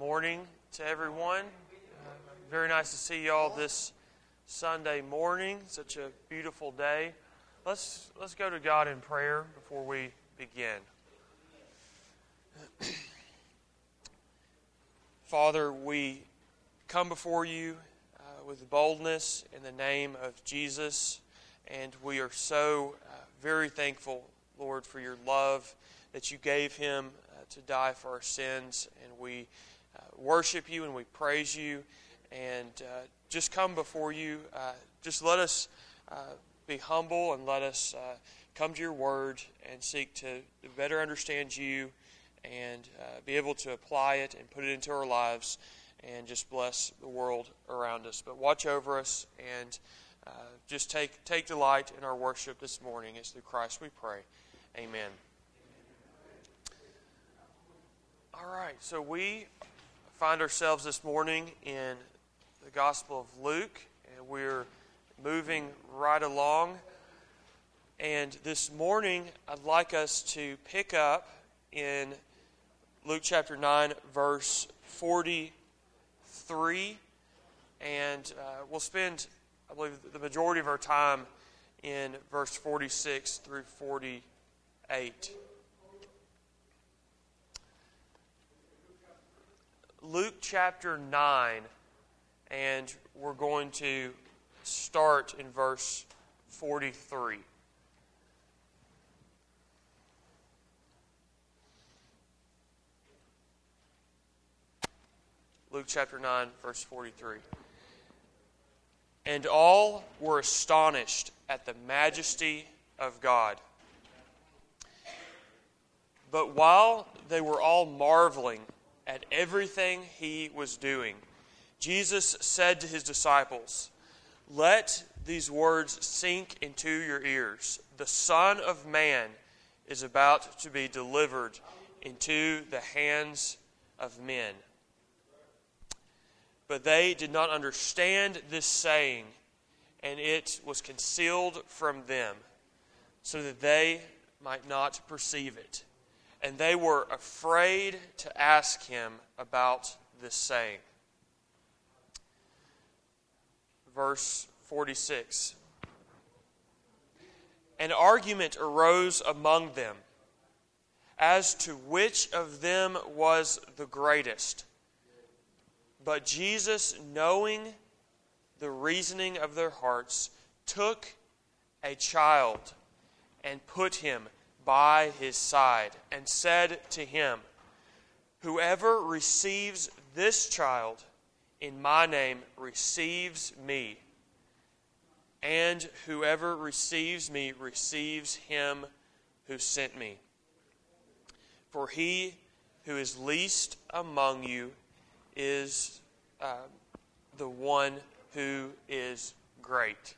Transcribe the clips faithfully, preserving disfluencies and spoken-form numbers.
morning to everyone. Uh, very nice to see you all this Sunday morning. Such a beautiful day. Let's let's go to God in prayer before we begin. Father, we come before you uh, with boldness in the name of Jesus, and we are so uh, very thankful, Lord, for your love that you gave him uh, to die for our sins, and we uh, worship you and we praise you, and uh, just come before you. Uh, just let us uh, be humble and let us uh, come to your word and seek to better understand you and uh, be able to apply it and put it into our lives and just bless the world around us. But watch over us and uh, just take take delight in our worship this morning. It's through Christ we pray. Amen. All right, so we find ourselves this morning in the Gospel of Luke, and we're moving right along. And this morning, I'd like us to pick up in Luke chapter nine, verse forty-three, and uh, we'll spend, I believe, the majority of our time in verse forty-six through forty-eight. Luke chapter nine, and we're going to start in verse forty-three. Luke chapter nine, verse forty-three. And all were astonished at the majesty of God. But while they were all marveling at everything he was doing, Jesus said to his disciples, "Let these words sink into your ears. The Son of Man is about to be delivered into the hands of men." But they did not understand this saying, and it was concealed from them, so that they might not perceive it. And they were afraid to ask him about this saying. Verse forty-six. An argument arose among them as to which of them was the greatest. But Jesus, knowing the reasoning of their hearts, took a child and put him by his side and said to him, "Whoever receives this child in my name receives me, and whoever receives me receives him who sent me. For he who is least among you is uh, the one who is great."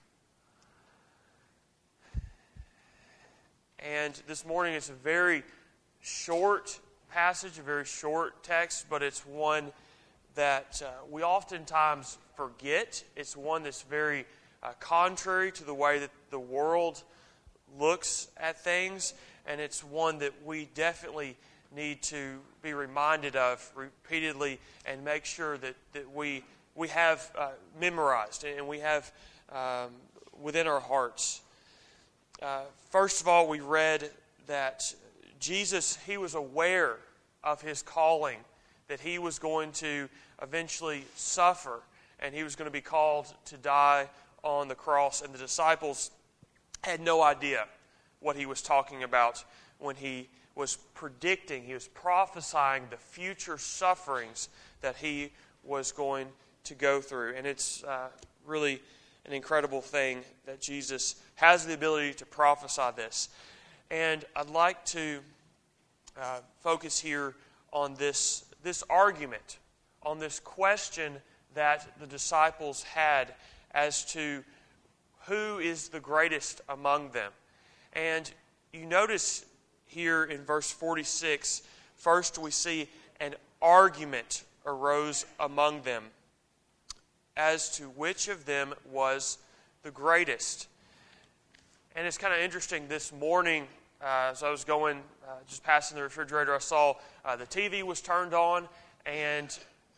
And this morning it's a very short passage, a very short text, but it's one that uh, we oftentimes forget. It's one that's very uh, contrary to the way that the world looks at things, and it's one that we definitely need to be reminded of repeatedly and make sure that, that we we have uh, memorized and we have um, within our hearts. Uh, first of all, we read that Jesus, he was aware of his calling, that he was going to eventually suffer and he was going to be called to die on the cross, and the disciples had no idea what he was talking about when he was predicting, he was prophesying the future sufferings that he was going to go through. And it's uh, really an incredible thing that Jesus has the ability to prophesy this. And I'd like to uh, focus here on this, this argument, on this question that the disciples had as to who is the greatest among them. And you notice here in verse forty-six, first we see an argument arose among them as to which of them was the greatest. And it's kind of interesting, this morning, uh, as I was going, uh, just passing the refrigerator, I saw uh, the T V was turned on, and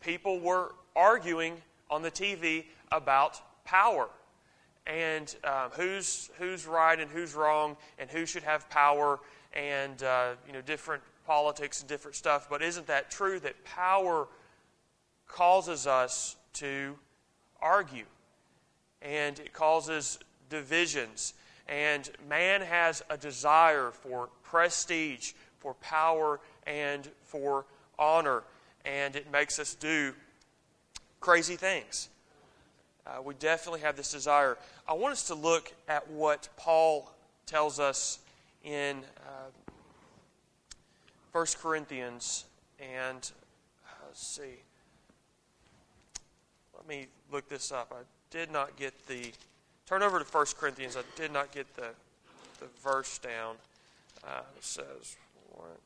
people were arguing on the T V about power and um, who's who's right and who's wrong and who should have power and uh, you know different politics and different stuff. But isn't that true that power causes us to argue and it causes divisions? And man has a desire for prestige, for power, and for honor, and it makes us do crazy things. Uh, we definitely have this desire. I want us to look at what Paul tells us in uh, First Corinthians, and uh, let's see. Let me look this up. I did not get the... Turn over to First Corinthians. I did not get the, the verse down. Uh, it says, what?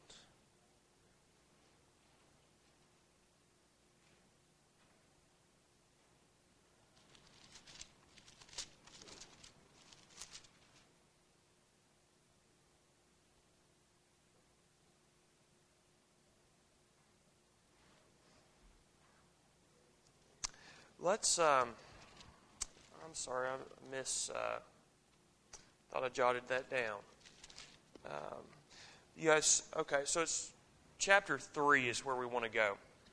Let's... Um, I'm sorry, I miss. Uh, thought I jotted that down. Um, yes, okay. So it's chapter three is where we want to go.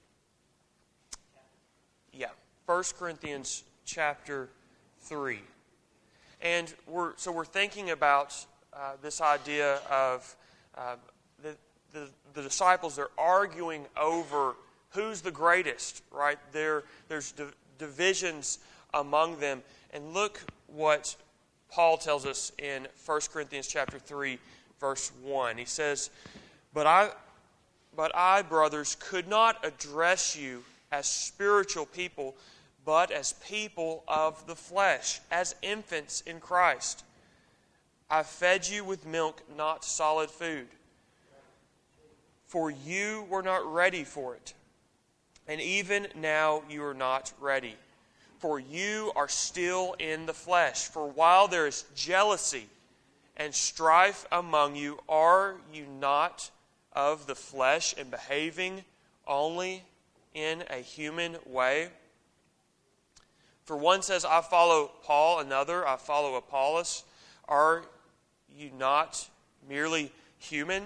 Yeah, First Corinthians chapter three, and we're so we're thinking about uh, this idea of uh, the, the the disciples. They're arguing over who's the greatest, right? There, there's di- divisions among them. And look what Paul tells us in First Corinthians chapter three, verse one. He says, But I, but I, brothers, could not address you as spiritual people, but as people of the flesh, as infants in Christ. I fed you with milk, not solid food, for you were not ready for it. And even now you are not ready. For you are still in the flesh. For while there is jealousy and strife among you, are you not of the flesh and behaving only in a human way? For one says, I follow Paul, another, I follow Apollos. Are you not merely human?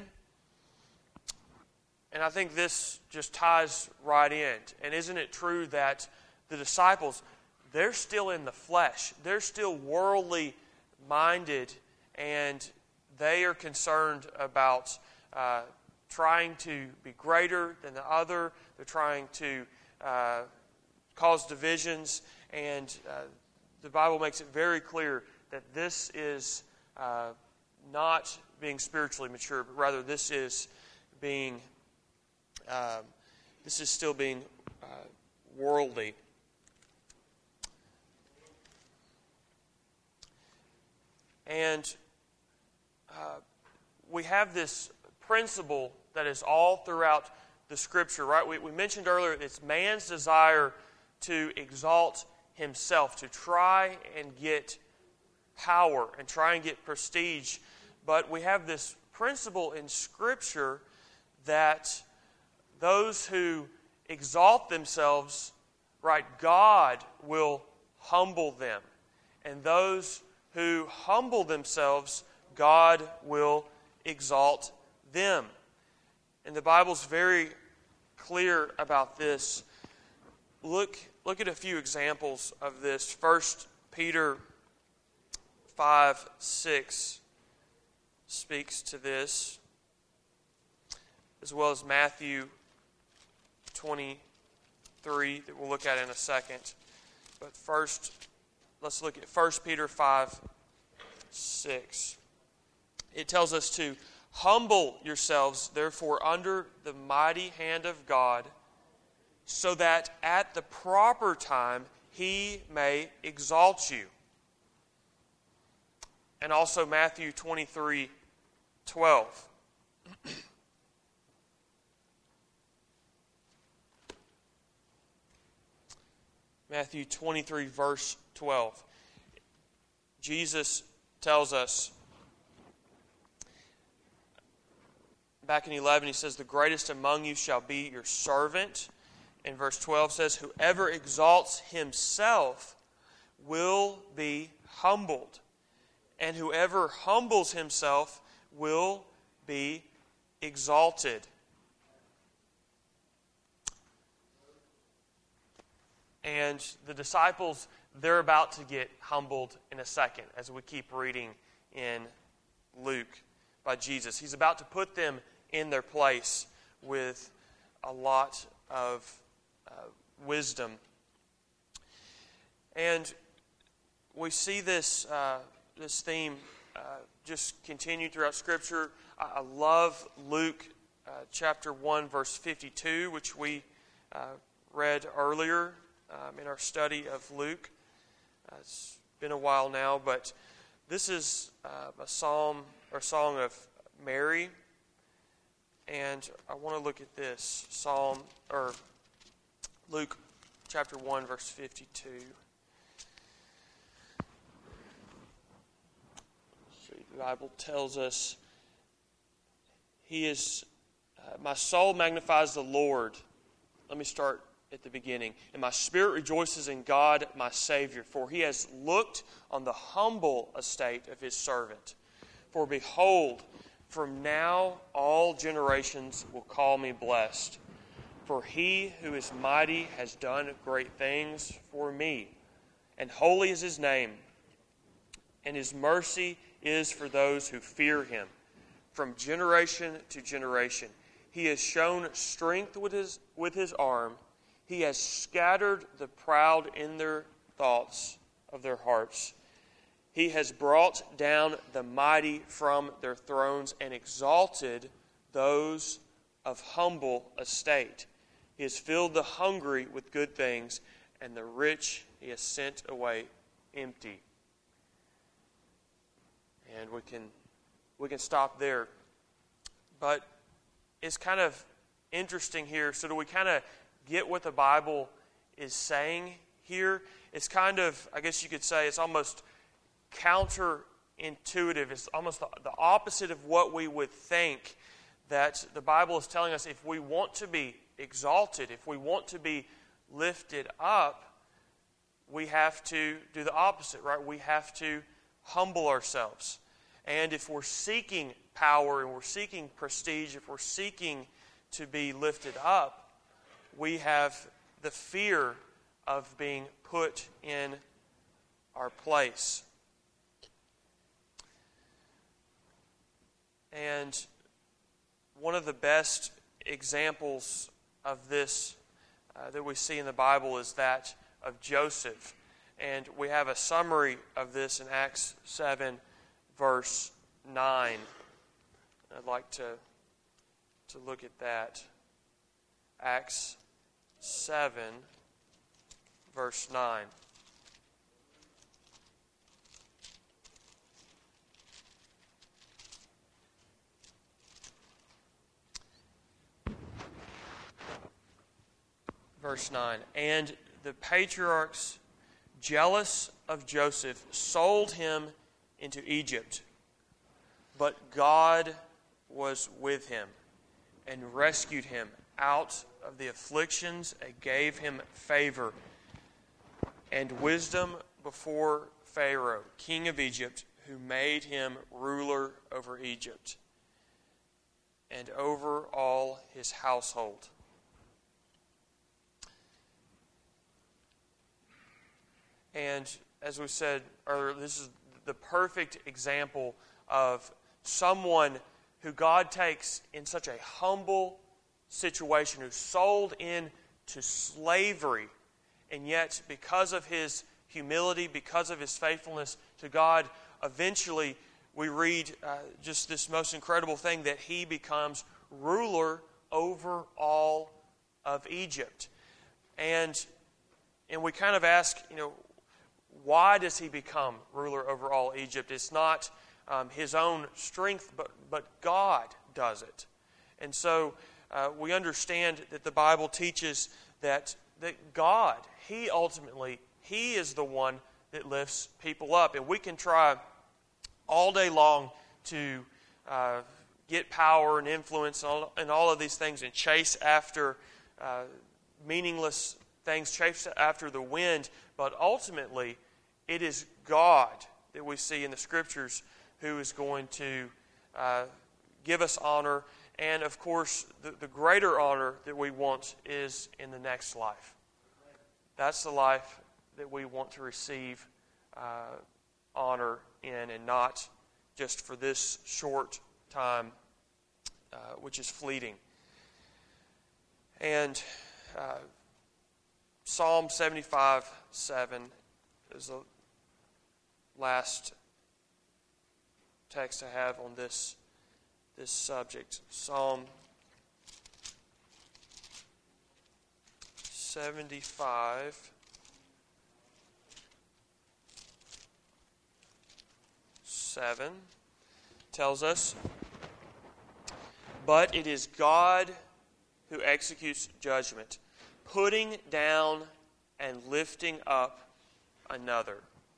And I think this just ties right in. And isn't it true that the disciples, they're still in the flesh. They're still worldly minded, and they are concerned about uh, trying to be greater than the other. They're trying to uh, cause divisions, and uh, the Bible makes it very clear that this is uh, not being spiritually mature, but rather this is being, um, this is still being uh, worldly. And uh, we have this principle that is all throughout the Scripture, right? We, we mentioned earlier it's man's desire to exalt himself, to try and get power and try and get prestige. But we have this principle in Scripture that those who exalt themselves, right, God will humble them. And those who humble themselves, God will exalt them. And the Bible's very clear about this. Look, look at a few examples of this. First Peter five six speaks to this, as well as Matthew twenty-three that we'll look at in a second. But first, let's look at First Peter five six. It tells us to humble yourselves, therefore, under the mighty hand of God, so that at the proper time He may exalt you. And also Matthew twenty-three twelve. Matthew twenty-three, verse twelve. Jesus tells us, back in eleven, he says, the greatest among you shall be your servant. in verse twelve says, whoever exalts himself will be humbled, and whoever humbles himself will be exalted. And the disciples, they're about to get humbled in a second as we keep reading in Luke by Jesus. He's about to put them in their place with a lot of uh, wisdom. And we see this uh, this theme uh, just continue throughout Scripture. I, I love Luke uh, chapter one, verse fifty-two, which we uh, read earlier um, in our study of Luke. Uh, it's been a while now, but this is uh, a psalm or song of Mary. And I want to look at this Psalm or Luke chapter one, verse fifty-two. The Bible tells us, He is, uh, my soul magnifies the Lord. Let me start at the beginning. And my spirit rejoices in God, my Savior, for He has looked on the humble estate of His servant. For behold, from now all generations will call me blessed. For He who is mighty has done great things for me, and holy is His name, and His mercy is for those who fear Him from generation to generation. He has shown strength with his, with his arm. He has scattered the proud in their thoughts of their hearts. He has brought down the mighty from their thrones and exalted those of humble estate. He has filled the hungry with good things, and the rich He has sent away empty. And we can we can stop there. But it's kind of interesting here. So do we kind of get what the Bible is saying here? It's kind of, I guess you could say, it's almost counterintuitive. It's almost the, the opposite of what we would think, that the Bible is telling us if we want to be exalted, if we want to be lifted up, we have to do the opposite, right? We have to humble ourselves. And if we're seeking power and we're seeking prestige, if we're seeking to be lifted up, we have the fear of being put in our place. And one of the best examples of this uh, that we see in the Bible is that of Joseph. And we have a summary of this in Acts seven, verse nine. I'd like to, to look at that. Acts seven, verse nine. Verse nine. And the patriarchs, jealous of Joseph, sold him into Egypt. But God was with him and rescued him out of the afflictions and gave him favor and wisdom before Pharaoh, king of Egypt, who made him ruler over Egypt and over all his household. And as we said earlier, this is the perfect example of someone who God takes in such a humble situation, who's sold into slavery, and yet because of his humility, because of his faithfulness to God, eventually we read uh, just this most incredible thing, that he becomes ruler over all of Egypt. And and we kind of ask, you know, why does he become ruler over all Egypt? It's not um, his own strength, but, but God does it. And so uh, we understand that the Bible teaches that, that God, He ultimately, He is the one that lifts people up. And we can try all day long to uh, get power and influence and all, and all of these things and chase after uh, meaningless things chased after the wind, but ultimately it is God that we see in the Scriptures who is going to uh, give us honor. And, of course, the, the greater honor that we want is in the next life. That's the life that we want to receive uh, honor in, and not just for this short time, uh, which is fleeting. And uh, Psalm seventy-five seven is the last text I have on this, this subject. Psalm seventy-five seven tells us, "But it is God who executes judgment, putting down and lifting up another."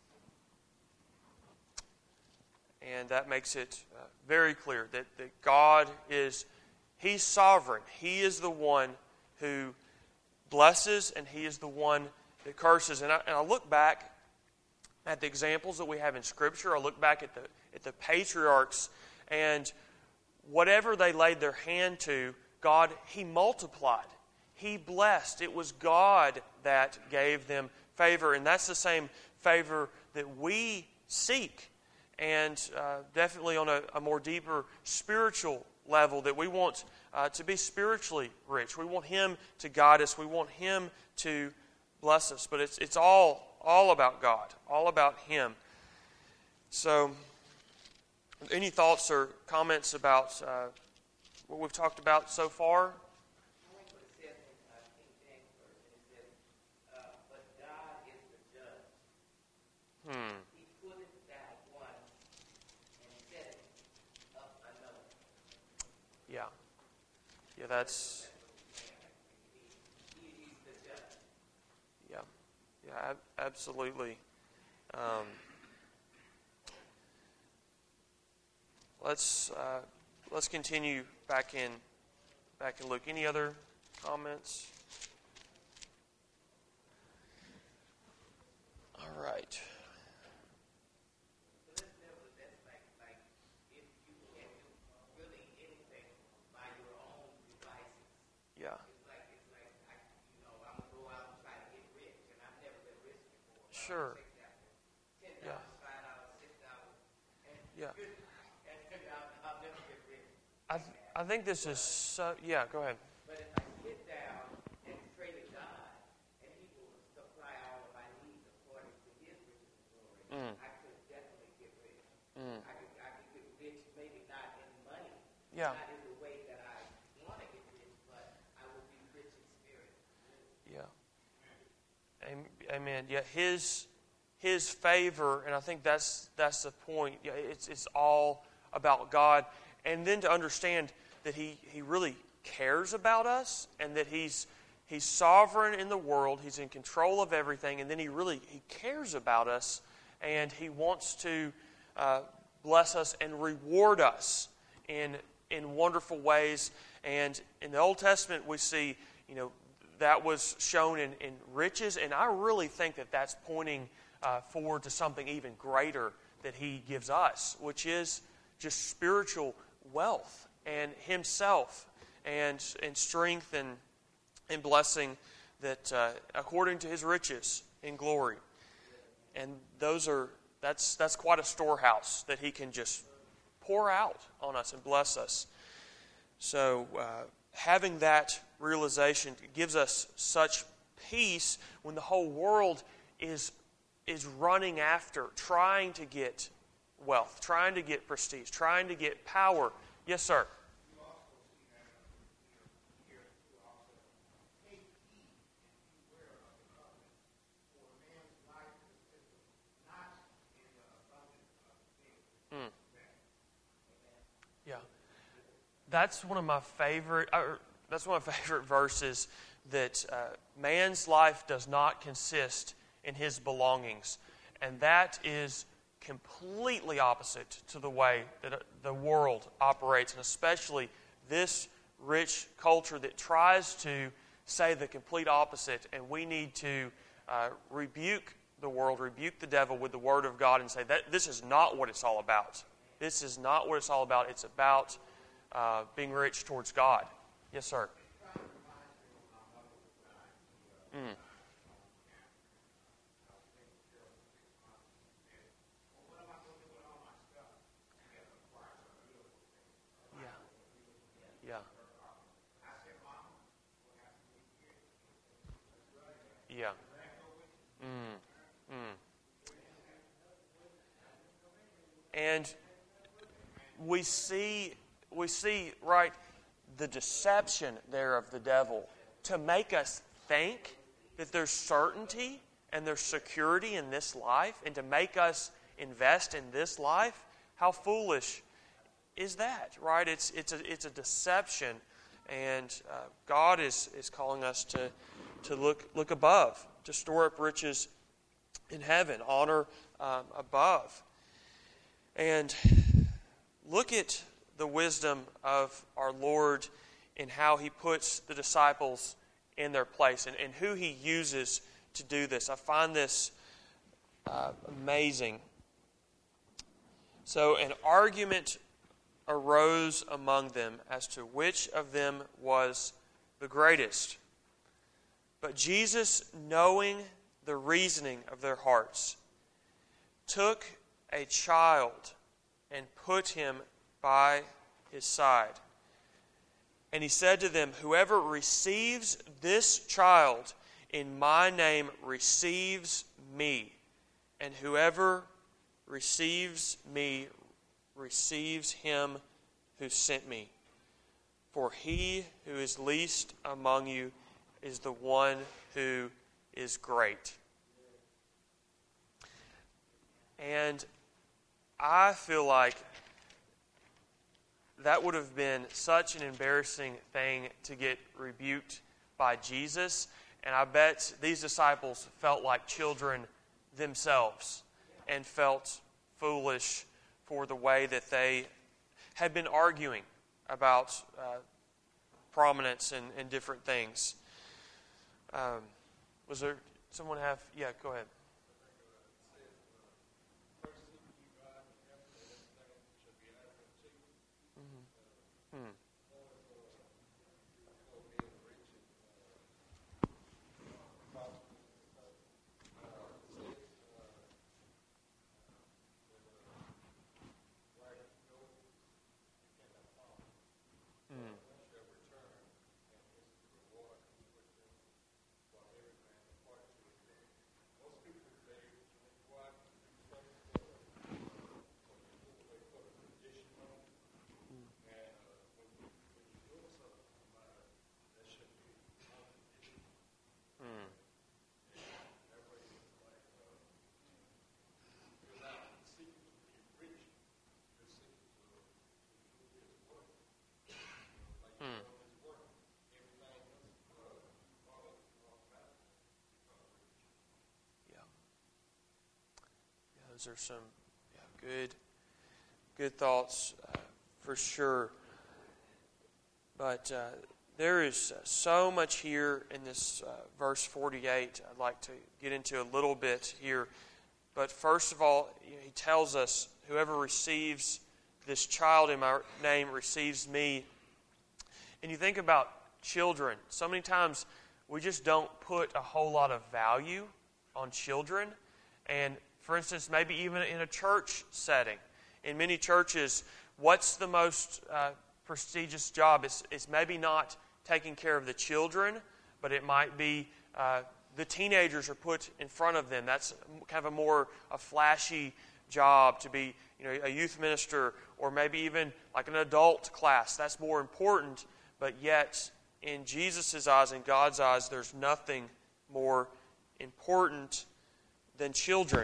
And that makes it uh, very clear that, that God is, He's sovereign. He is the one who blesses, and He is the one that curses. And I, and I look back at the examples that we have in Scripture. I look back at the at the patriarchs, and whatever they laid their hand to, God, He multiplied. He blessed. It was God that gave them favor. And that's the same favor that we seek. And uh, definitely on a, a more deeper spiritual level, that we want uh, to be spiritually rich. We want Him to guide us. We want Him to bless us. But it's it's all, all about God. All about Him. So, any thoughts or comments about Uh, what we've talked about so far? I like what it says in uh, King James Version. It says, uh, but God is the judge. Hmm. He putteth down one and setteth up another. Yeah. Yeah, that's... He, he's the judge. Yeah. Yeah, ab- absolutely. Um, let's... Uh, Let's continue back in back in Luke. Any other comments? All right. So let's never, that's like, like if you can do really anything by your own devices. Yeah. It's like, it's like, I, you know, I'm going to go out and try to get rich, and I've never been rich before. Sure. ten dollars, Yeah. five dollars, six dollars, and Yeah. and I'll, I'll never get rich. I th- I think this is so... Yeah, go ahead. But if I sit down and pray to God, and He will supply all of my needs according to His riches and glory, Mm. I could definitely get rich. Mm. I could, I could get rich, maybe not in money, Yeah. not in the way that I want to get rich, but I will be rich in spirit. Yeah. Am- Amen. Yeah, His His favor, and I think that's that's the point. Yeah, it's it's all about God, and then to understand that He He really cares about us, and that He's He's sovereign in the world. He's in control of everything, and then He really He cares about us, and He wants to uh, bless us and reward us in in wonderful ways. And in the Old Testament, we see, you know, that was shown in, in riches, and I really think that that's pointing uh, forward to something even greater that He gives us, which is just spiritual wealth and Himself, and and strength and and blessing that uh, according to His riches in glory. And those are that's that's quite a storehouse that He can just pour out on us and bless us. So uh, having that realization gives us such peace when the whole world is is running after, trying to get wealth, trying to get prestige, trying to get power. Yes, sir. Mm. Yeah, that's one of my favorite. Uh, that's one of my favorite verses. That uh, man's life does not consist in his belongings, and that is completely opposite to the way that the world operates, and especially this rich culture that tries to say the complete opposite, and we need to uh, rebuke the world, rebuke the devil with the Word of God and say that this is not what it's all about. This is not what it's all about. It's about uh, being rich towards God. Yes, sir. Mm. Yeah. Yeah. Yeah. Mm. Mm. And we see, we see, right, the deception there of the devil to make us think that there's certainty and there's security in this life, and to make us invest in this life. How foolish is that, right? It's it's a it's a deception, and uh, God is is calling us to to look look above, to store up riches in heaven, honor um, above, and look at the wisdom of our Lord in how He puts the disciples in their place, and, and who He uses to do this. I find this uh, amazing. So an argument arose among them as to which of them was the greatest. But Jesus, knowing the reasoning of their hearts, took a child and put him by his side. And He said to them, "Whoever receives this child in my name receives me, and whoever receives me receives him who sent me. For he who is least among you is the one who is great." And I feel like that would have been such an embarrassing thing to get rebuked by Jesus. And I bet these disciples felt like children themselves and felt foolish for the way that they had been arguing about uh, prominence and, and different things. Um, was there someone have? Yeah, go ahead. Mm-hmm. Hmm. Those are some yeah, good, good thoughts uh, for sure. But uh, there is uh, so much here in this uh, verse forty-eight. I'd like to get into a little bit here. But first of all, you know, he tells us, "Whoever receives this child in my name receives me." And you think about children. So many times we just don't put a whole lot of value on children. And for instance, maybe even in a church setting. In many churches, what's the most uh, prestigious job? It's, it's maybe not taking care of the children, but it might be uh, the teenagers are put in front of them. That's kind of a more a flashy job to be, you know, a youth minister, or maybe even like an adult class. That's more important, but yet in Jesus' eyes, in God's eyes, there's nothing more important than children.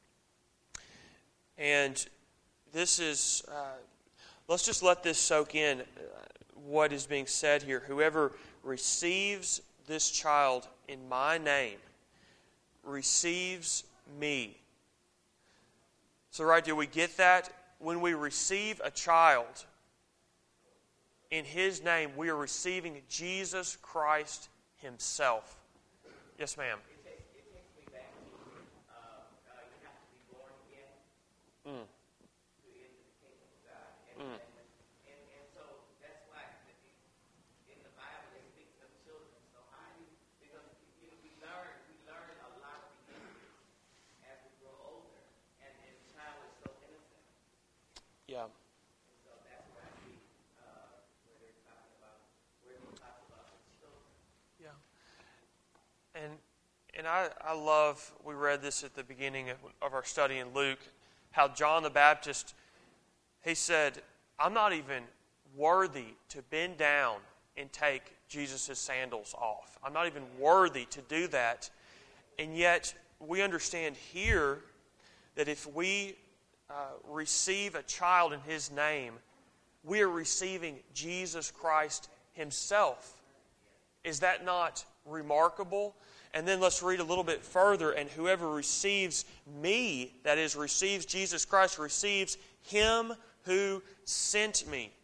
And this is, uh, let's just let this soak in, uh, what is being said here. Whoever receives this child in my name receives me. So, right, do we get that? When we receive a child in His name, we are receiving Jesus Christ himself. Yes, ma'am. It takes, it takes me back to uh, uh, you have to be born again Mm. to enter the kingdom of God. And, Mm. and, and, and so that's why in the Bible it speaks of children. So how do you, because you know, we learn, we learn a lot of behaviors as we grow older. And, and the child is so innocent. Yeah. And so that's what I see uh, where they're talking about, where he talks about the children. Yeah. And and I, I love, we read this at the beginning of, of our study in Luke, how John the Baptist, he said, I'm not even worthy to bend down and take Jesus' sandals off. I'm not even worthy to do that. And yet, we understand here that if we uh, receive a child in His name, we are receiving Jesus Christ Himself. Is that not remarkable? And then let's read a little bit further. And whoever receives me, that is, receives Jesus Christ, receives Him who sent me.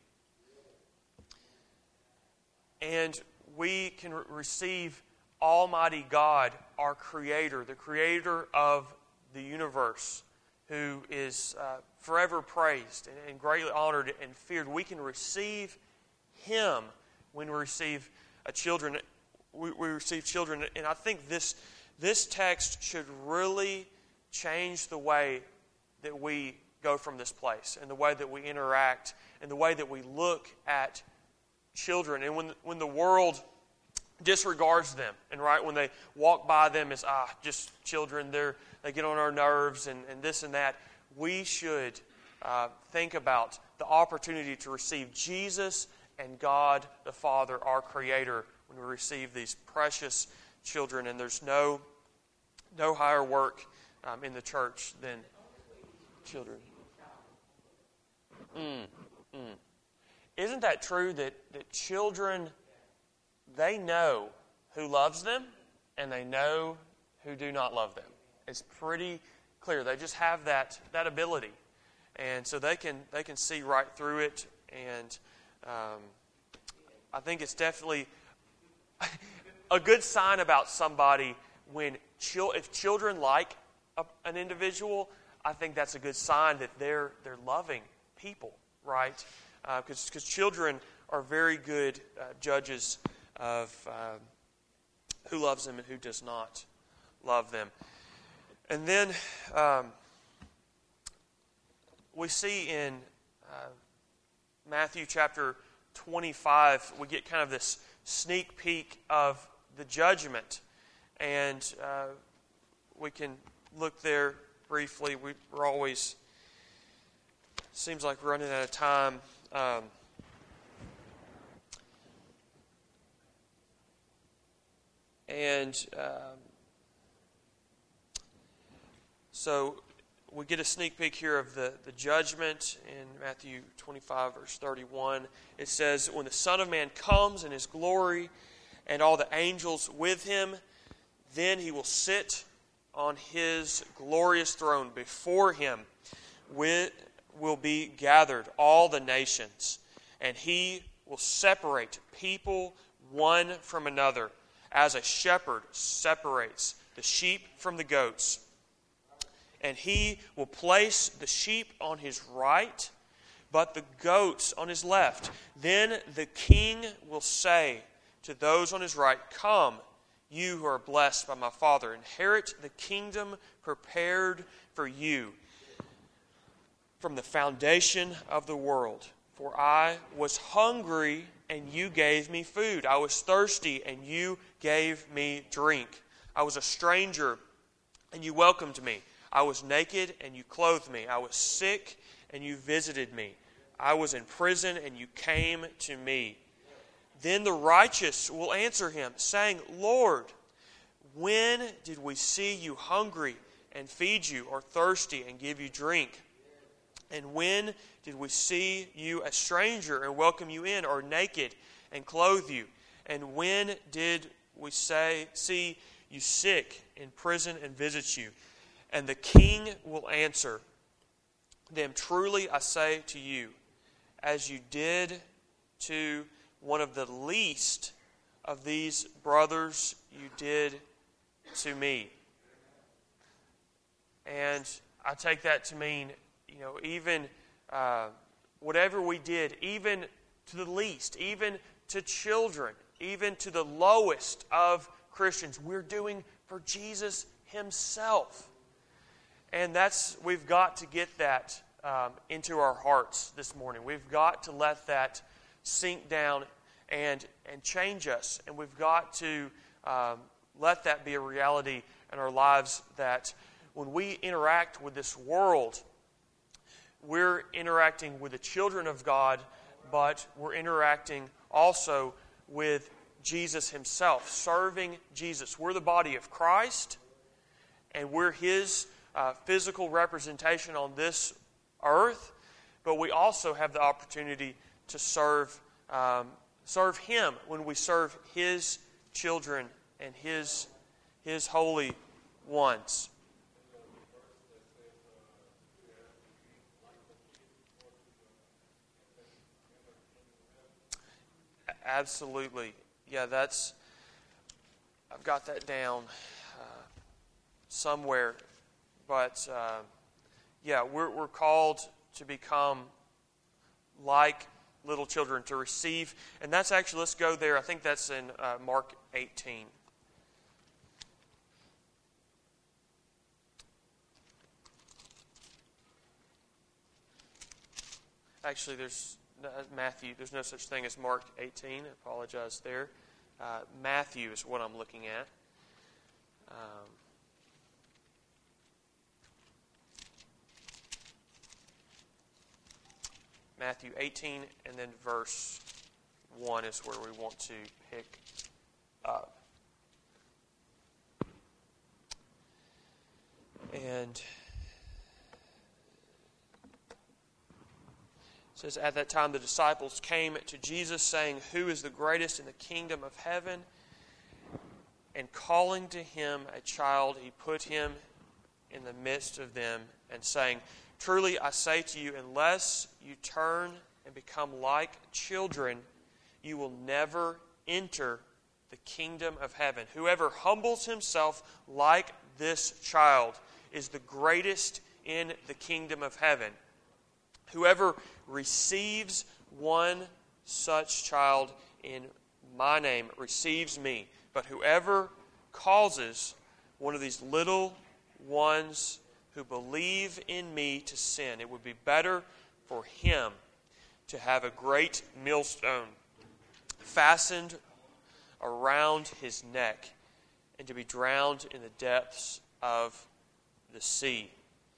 And we can re- receive Almighty God, our Creator, the Creator of the universe, who is uh, forever praised and, and greatly honored and feared. We can receive Him when we receive a children. We, we receive children, and I think this this text should really change the way that we go from this place, and the way that we interact, and the way that we look at children. And when when the world disregards them, and right when they walk by them as ah just children, they're they get on our nerves and, and this and that, we should uh, think about the opportunity to receive Jesus and God the Father, our Creator, when we receive these precious children. And there's no no higher work um, in the church than children. Mm, mm. Isn't that true that, that children, they know who loves them and they know who do not love them? It's pretty clear. They just have that that ability. And so they can they can see right through it. And um, I think it's definitely a good sign about somebody when chil- if children like a, an individual, I think that's a good sign that they're they're loving people, right? Because uh, children are very good uh, judges of uh, who loves them and who does not love them. And then um, we see in uh, Matthew chapter twenty-five, we get kind of this sneak peek of the judgment. And uh, we can look there briefly. We, we're always, seems like we're running out of time. Um, and um, so we get a sneak peek here of the, the judgment in Matthew twenty-five, verse thirty-one. It says, when the Son of Man comes in His glory and all the angels with Him, then He will sit on His glorious throne. Before Him will be gathered all the nations, and He will separate people one from another, as a shepherd separates the sheep from the goats. And He will place the sheep on His right, but the goats on His left. Then the King will say to those on His right, come, you who are blessed by my Father, inherit the kingdom prepared for you from the foundation of the world. For I was hungry, and you gave me food. I was thirsty, and you gave me drink. I was a stranger, and you welcomed me. I was naked, and you clothed me. I was sick, and you visited me. I was in prison, and you came to me. Then the righteous will answer Him, saying, Lord, when did we see you hungry and feed you, or thirsty and give you drink? And when did we see you a stranger and welcome you in, or naked and clothe you? And when did we say, see you sick, in prison, and visit you? And the King will answer them, truly I say to you, as you did to one of the least of these brothers you did to me. And I take that to mean, you know, even uh, whatever we did, even to the least, even to children, even to the lowest of Christians, we're doing for Jesus Himself. And that's, we've got to get that um, into our hearts this morning. We've got to let that sink down and and change us. And we've got to um, let that be a reality in our lives, that when we interact with this world, we're interacting with the children of God, but we're interacting also with Jesus Himself, serving Jesus. We're the body of Christ, and we're His uh, physical representation on this earth, but we also have the opportunity to serve um, serve Him when we serve His children and His His holy ones. Absolutely. Yeah, that's, I've got that down uh, somewhere. But, uh, yeah, we're, we're called to become like little children, to receive. And that's actually, let's go there. I think that's in uh, Mark eighteen. Actually, there's uh, Matthew. There's no such thing as Mark eighteen. I apologize there. Uh, Matthew is what I'm looking at. Um, Matthew eighteen, and then verse one is where we want to pick up. And it says, at that time the disciples came to Jesus, saying, "Who is the greatest in the kingdom of heaven?" And calling to him a child, he put him in the midst of them, and saying, "Truly I say to you, unless you turn and become like children, you will never enter the kingdom of heaven. Whoever humbles himself like this child is the greatest in the kingdom of heaven. Whoever receives one such child in my name receives me. But whoever causes one of these little ones who believe in me to sin, it would be better for him to have a great millstone fastened around his neck and to be drowned in the depths of the sea."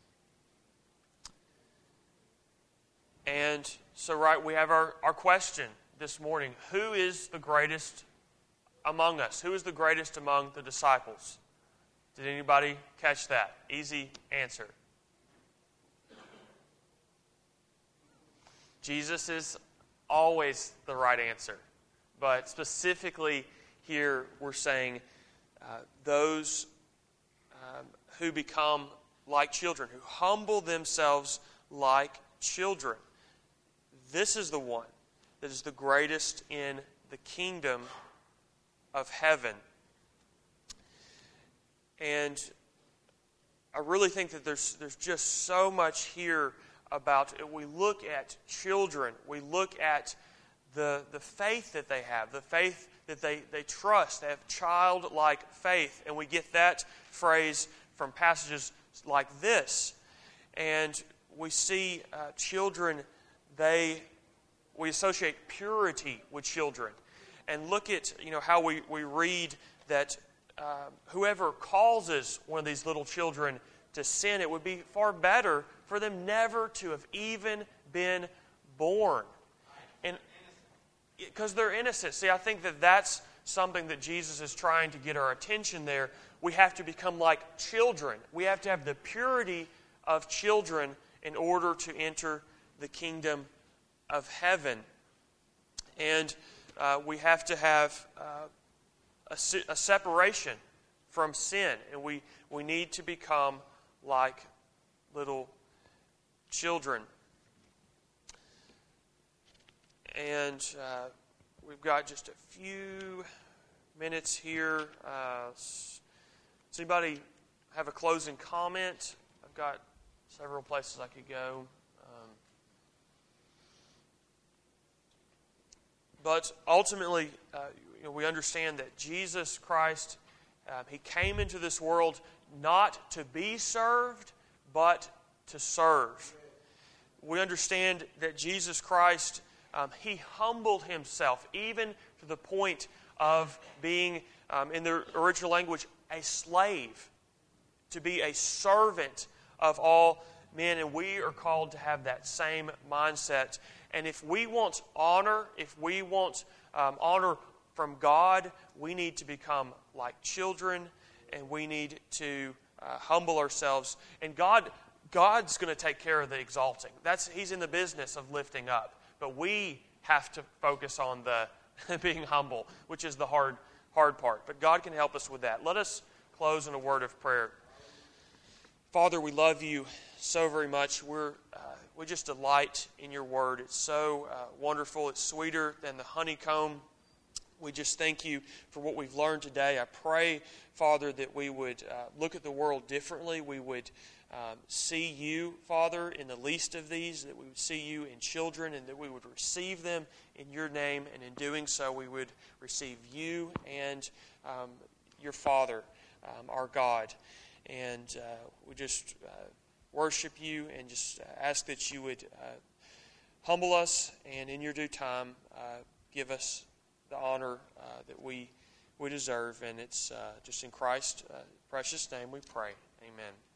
And so, right, we have our, our question this morning. Who is the greatest among us? Who is the greatest among the disciples? Did anybody catch that? Easy answer. Jesus is always the right answer. But specifically here we're saying uh, those um, who become like children, who humble themselves like children. This is the one that is the greatest in the kingdom of heaven. And I really think that there's there's just so much here about it. We look at children, we look at the the faith that they have, the faith that they, they trust. They have childlike faith, and we get that phrase from passages like this. And we see uh, children, they we associate purity with children. And look at, you know, how we, we read that uh, whoever causes one of these little children to sin, it would be far better for them never to have even been born. And because they're innocent. See, I think that that's something that Jesus is trying to get our attention there. We have to become like children. We have to have the purity of children in order to enter the kingdom of heaven. And uh, we have to have uh, a, se- a separation from sin. And we, we need to become like little children. And uh, we've got just a few minutes here. Uh, does anybody have a closing comment? I've got several places I could go. Um, but ultimately, uh, you know, we understand that Jesus Christ, uh, He came into this world not to be served, but to serve. We understand that Jesus Christ, um, He humbled Himself, even to the point of being, um, in the original language, a slave, to be a servant of all men. And we are called to have that same mindset. And if we want honor, if we want um, honor from God, we need to become like children, and we need to uh, humble ourselves. And God, God's going to take care of the exalting. That's He's in the business of lifting up. But we have to focus on the being humble, which is the hard, hard part. But God can help us with that. Let us close in a word of prayer. Father, we love You so very much. We're uh, we just delight in Your word. It's so uh, wonderful. It's sweeter than the honeycomb. We just thank You for what we've learned today. I pray, Father, that we would uh, look at the world differently. We would um, see You, Father, in the least of these, that we would see You in children, and that we would receive them in Your name, and in doing so we would receive You and um, Your Father, um, our God. And uh, we just uh, worship You and just ask that You would uh, humble us, and in Your due time uh, give us the honor uh, that we we deserve. And it's uh, just in Christ's uh, precious name we pray. Amen.